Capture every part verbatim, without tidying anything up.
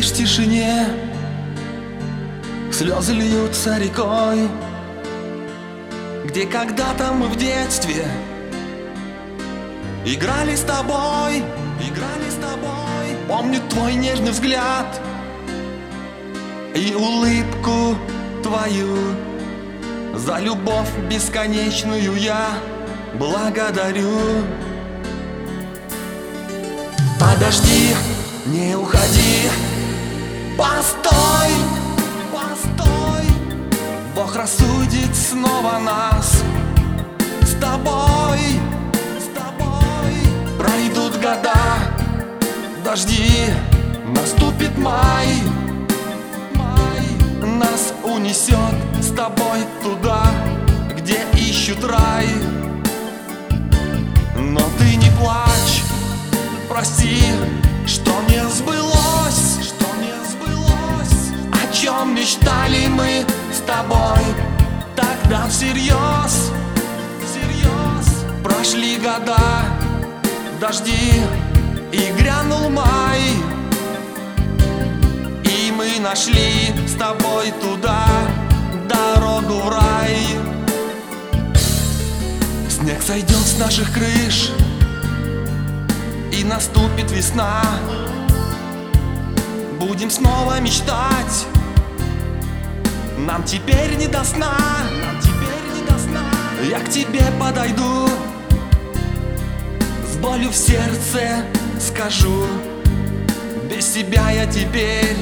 в тишине, слезы льются рекой, где когда-то мы в детстве играли с тобой, играли с тобой. Помню твой нежный взгляд и улыбку твою. За любовь бесконечную я благодарю. Подожди, не уходи, постой, постой. Бог рассудит снова нас с тобой, с тобой. Пройдут года, дожди, наступит май, май. Нас унесет с тобой туда, где ищут рай. Но ты не плачь, прости, что не сбылось, что не сбылось. О чем мечтали мы с тобой тогда всерьез, всерьез. Прошли года, дожди, и грянул май, и мы нашли с тобой туда дорогу в рай. Снег сойдет с наших крыш, и наступит весна. Будем снова мечтать, нам теперь не до сна, нам теперь не до сна. Я к тебе подойду, с болью в сердце скажу: без тебя я теперь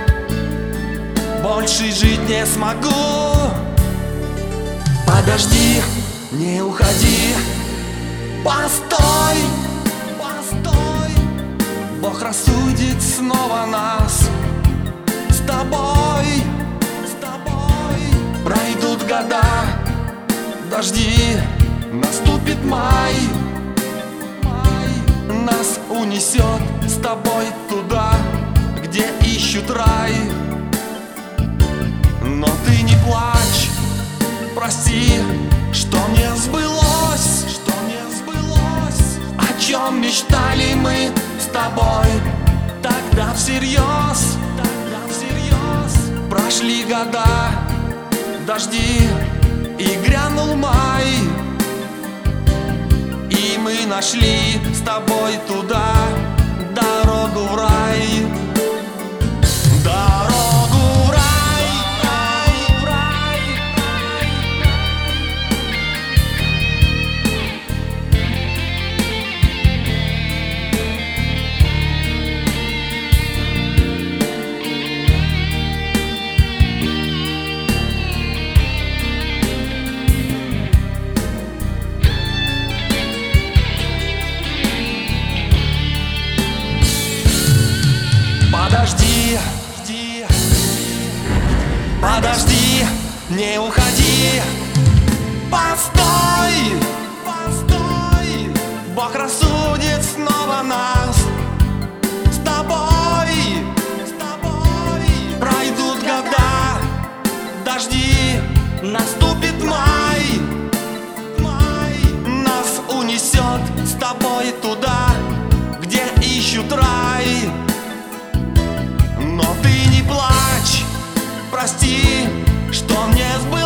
больше жить не смогу. Подожди, не уходи, постой, постой. Бог рассудит снова нас с тобой, с тобой. Пройдут года, дожди, наступит май, май. Нас унесет с тобой туда, где ищут рай. Но ты не плачь, прости, что не сбылось, что не сбылось. О чем мечтали мы с тобой тогда всерьез, тогда всерьез. Прошли года, дожди, и грянул май, и мы нашли с тобой туда дорогу в рай. Дорогу в рай. Подожди, подожди, не уходи, постой, постой. Бог рассудит снова нас с тобой, с тобой. Пройдут года, дожди, наступит май, май. Нас унесет с тобой туда, где ищут рай. Но ты не плачь, прости, что не сбылось.